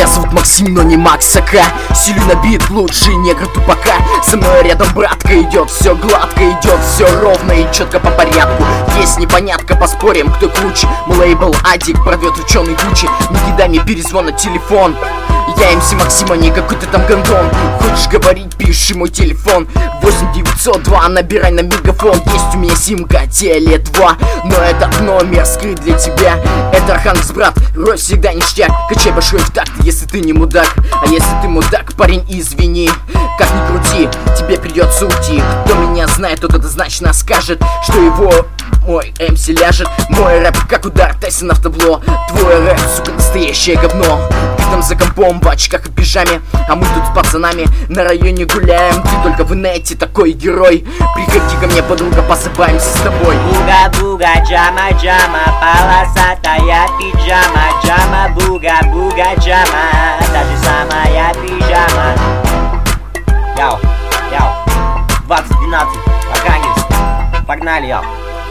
Меня зовут Максим, но не Макс АК. Силю на бит, лучший негр тупака. Со мной рядом братка идет, все гладко идет, все ровно и четко по порядку. Есть непонятка, поспорим, кто круче. Мой лейбл Адик прорвет ученый Гуччи. Не кидай мне перезвон на телефон. Я МС Максим, а не какой-то там гондон. Хочешь говорить, пиши мой телефон 8902, набирай на мегафон. Есть у меня симка Теле2, но этот номер скрыт для тебя. Это Архангельск, брат, рой всегда ништяк. Качай большой в такт, если ты не мудак. А если ты мудак, парень, извини. Как ни крути, тебе придется уйти. Кто меня знает, тот однозначно скажет, что его мой МС ляжет. Мой рэп как удар Тайсона в табло. Твой рэп, сука, настоящее говно. Ты там за компом в очках и пижаме, а мы тут с пацанами на районе гуляем. Ты только в инете такой герой. Приходи ко мне, подруга, посыпаемся с тобой. Буга-буга, джама-джама, полосатая пиджама. Джама-буга-буга, джама, та же самая пижама. Яу, яу, 2012, Архангельск, погнали, яу.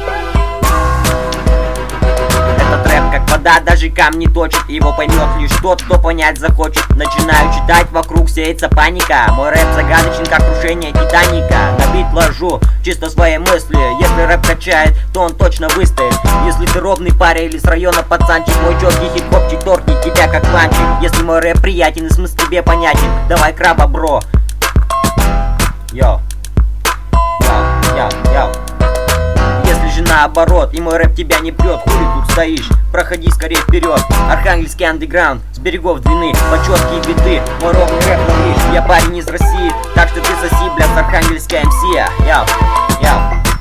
Этот рэп как вода, даже камни точит. Его поймет лишь тот, кто понять захочет. Начинаю читать, вокруг сеется паника. Мой рэп загадочен, как крушение Титаника. На бит ложу чисто свои мысли. Если рэп качает, то он точно выстоит. Если ты ровный парень или с района пацанчик, мой четкий хип-хопчик торкнет тебя как ланчик. Если мой рэп приятен и смысл тебе понятен, давай краба, бро. Йоу, йоу, йоу, йоу. Если же наоборот, и мой рэп тебя не прет, хули тут стоишь, проходи скорее вперед. Архангельский андеграунд, с берегов Двины, по четкие биты, мой ровный рэп ловишь. Я парень из России, так что ты соси, бля, с архангельской МС. Яу, яу.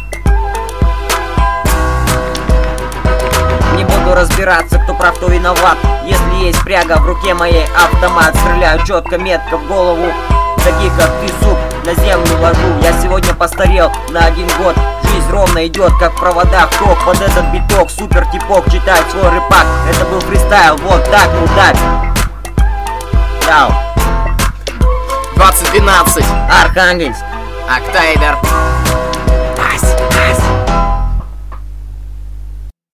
Не буду разбираться, кто прав, кто виноват. Если есть пряга, в руке моей автомат. Стреляю четко, метко в голову таких, как ты, сук, на землю ложу. Я сегодня постарел на 1 год. Жизнь ровно идет, как в проводах ток. Под этот биток супер типок читает свой рэпак. Это был фристайл, вот так, мудак. Яу. 2012, Архангельск, Октайбер.